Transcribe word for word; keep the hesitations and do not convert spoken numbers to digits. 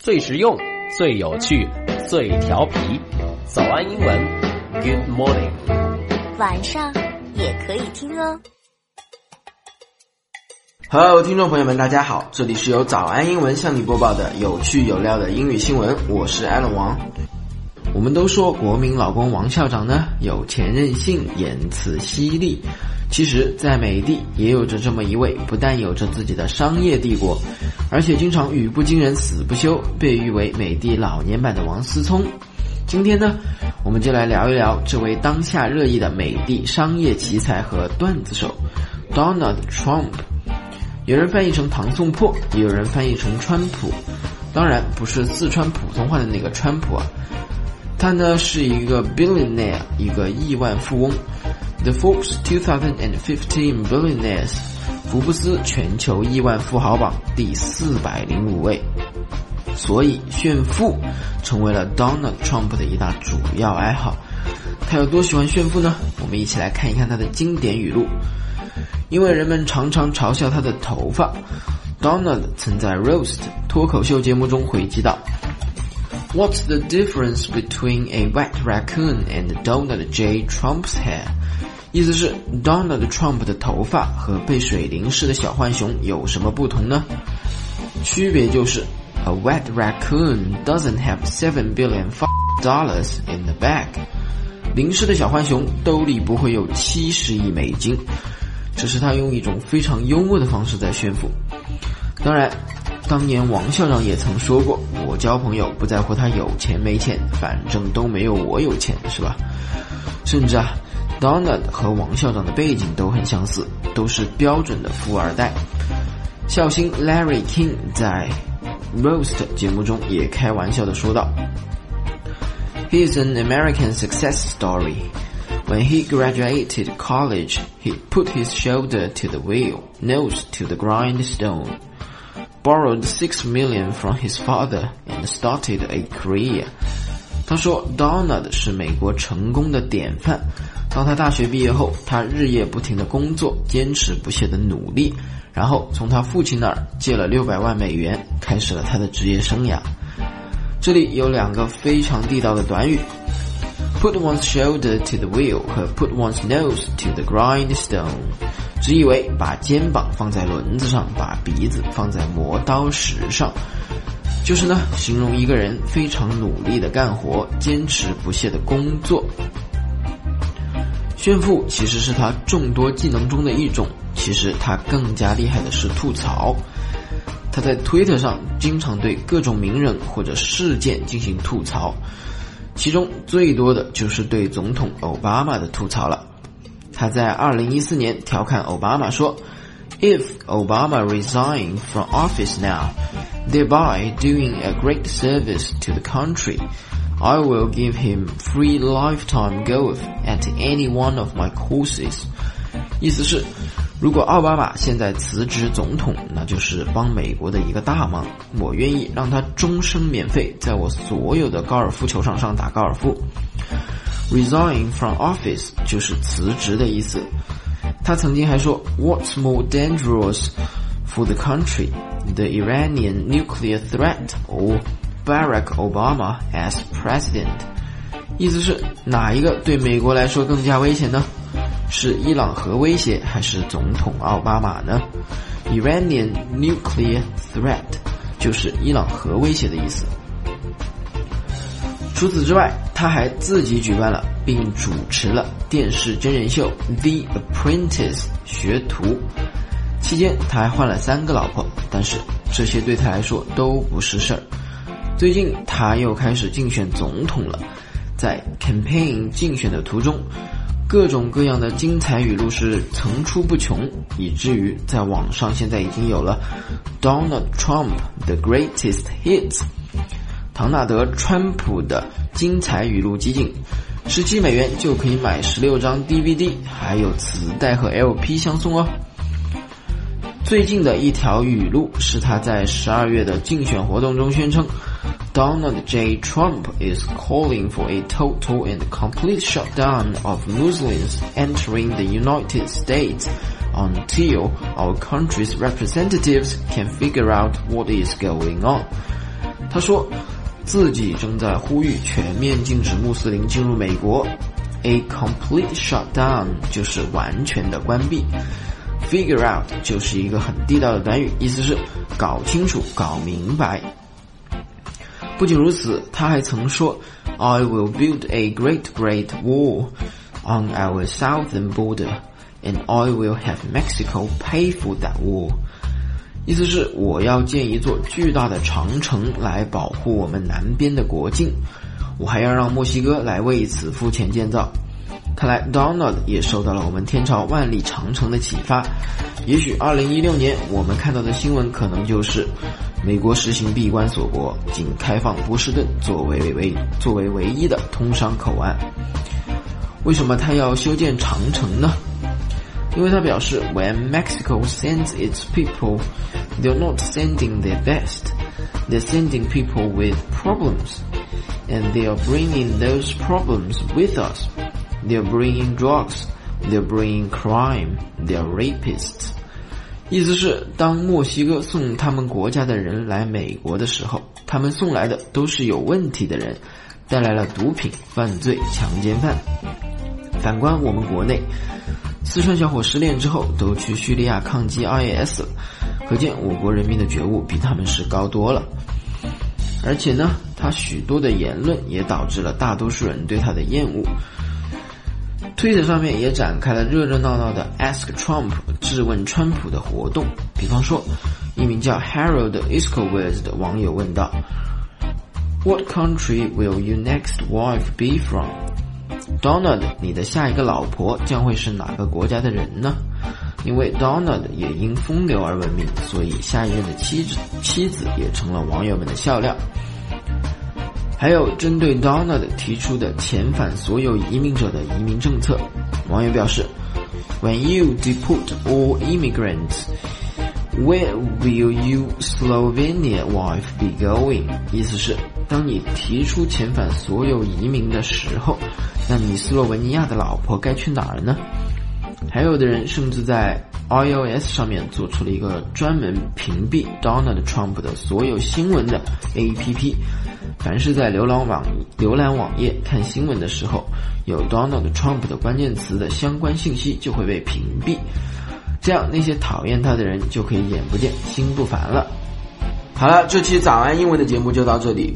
最实用、最有趣、最调皮。早安英文 ，Good morning。 晚上也可以听哦。 Hello， 听众朋友们，大家好，这里是由早安英文向你播报的有趣有料的英语新闻，我是 Alan 王。我们都说国民老公王校长呢有钱任性，言辞犀利。其实在美帝也有着这么一位，不但有着自己的商业帝国，而且经常语不惊人死不休，被誉为美帝老年版的王思聪。今天呢，我们就来聊一聊这位当下热议的美帝商业奇才和段子手 Donald Trump。有人翻译成唐宋破，也有人翻译成川普，当然不是四川普通话的那个川普啊。他呢是一个 billionaire， 一个亿万富翁。The Forbes twenty fifteen Billionaires 福布斯全球亿万富豪榜第四百零五位。所以炫富成为了 Donald Trump 的一大主要爱好。他有多喜欢炫富呢？我们一起来看一看他的经典语录。因为人们常常嘲笑他的头发， Donald 曾在 Roast 脱口秀节目中回击道， What's the difference between a wet raccoon and Donald J. Trump's hair？ 意思是 Donald Trump 的头发和被水淋湿的小浣熊有什么不同呢？区别就是 A wet raccoon doesn't have seven billion dollars in the bag。 淋湿的小浣熊兜里不会有七十亿美金。这是他用一种非常幽默的方式在炫富。当然当年王校长也曾说过，我交朋友不在乎他有钱没钱，反正都没有我有钱，是吧？甚至啊 Donald 和王校长的背景都很相似，都是标准的富二代。笑星 Larry King 在 Roast 节目中也开玩笑地说道， He is an American success story.When he graduated college, he put his shoulder to the wheel, nose to the grindstone, borrowed six million from his father, and started a career. 他说 Donald 是美国成功的典范。当他大学毕业后，他日夜不停的工作，坚持不懈的努力，然后从他父亲那儿借了六百万美元，开始了他的职业生涯。这里有两个非常地道的短语，Put one's shoulder to the wheel 和 put one's nose to the grindstone， 直译为把肩膀放在轮子上，把鼻子放在磨刀石上，就是呢，形容一个人非常努力的干活，坚持不懈的工作。炫富其实是他众多技能中的一种，其实他更加厉害的是吐槽。他在 Twitter 上经常对各种名人或者事件进行吐槽，其中最多的就是对总统奥巴马的吐槽了。他在二零一四年调侃奥巴马说， If Obama resigned from office now, thereby doing a great service to the country, I will give him free lifetime golf at any one of my courses. 意思是如果奥巴马现在辞职总统，那就是帮美国的一个大忙，我愿意让他终生免费在我所有的高尔夫球场上打高尔夫。 Resign from office 就是辞职的意思。他曾经还说， What's more dangerous for the country, the Iranian nuclear threat or Barack Obama as president？ 意思是哪一个对美国来说更加危险呢？是伊朗核威胁还是总统奥巴马呢？ Iranian nuclear threat 就是伊朗核威胁的意思。除此之外，他还自己举办了并主持了电视真人秀 The Apprentice 学徒，期间他还换了三个老婆，但是这些对他来说都不是事儿。最近他又开始竞选总统了，在 campaign 竞选的途中，各种各样的精彩语录是层出不穷，以至于在网上现在已经有了 Donald Trump the greatest hits， 唐纳德川普的精彩语录集锦，十七美元就可以买十六张 D V D， 还有磁带和 L P 相送哦。最近的一条语录是他在十二月的竞选活动中宣称， Donald J. Trump is calling for a total and complete shutdown of Muslims entering the United States until our country's representatives can figure out what is going on. 他说自己正在呼吁全面禁止穆斯林进入美国。A complete shutdown 就是完全的关闭。Figure out 就是一个很地道的短语，意思是搞清楚、搞明白。不仅如此，他还曾说 I will build a great great wall on our southern border and I will have Mexico pay for that wall。 意思是我要建一座巨大的长城来保护我们南边的国境，我还要让墨西哥来为此付钱建造。看来 Donald 也受到了我们天朝万里长城的启发，也许二零一六年我们看到的新闻可能就是美国实行闭关锁国，仅开放波士顿作为为作为唯一的通商口岸。为什么他要修建长城呢？因为他表示 When Mexico sends its people, they're not sending their best, they're sending people with problems, and they are bringing those problems with us. They're bringing drugs, they're bringing crime, they're rapists. 意思是当墨西哥送他们国家的人来美国的时候，他们送来的都是有问题的人，带来了毒品、犯罪、强奸犯。反观我们国内，四川小伙失恋之后都去叙利亚抗击 I S 了，可见我国人民的觉悟比他们是高多了。而且呢，他许多的言论也导致了大多数人对他的厌恶。推特上面也展开了热热闹闹的 Ask Trump 质问川普的活动，比方说一名叫 Harold Escobar 的网友问道 What country will your next wife be from? Donald, 你的下一个老婆将会是哪个国家的人呢？因为 Donald 也因风流而闻名，所以下一任的妻子妻子也成了网友们的笑料。还有针对 Donald 提出的遣返所有移民者的移民政策，网友表示 When you deport all immigrants, where will your Slovenia wife be going? 意思是当你提出遣返所有移民的时候，那你斯洛文尼亚的老婆该去哪儿呢？还有的人甚至在 iOS 上面做出了一个专门屏蔽 Donald Trump 的所有新闻的 A P P， 凡是在浏览网浏览网页看新闻的时候，有 Donald Trump 的关键词的相关信息就会被屏蔽，这样那些讨厌他的人就可以眼不见心不烦了。好了，这期早安英文的节目就到这里。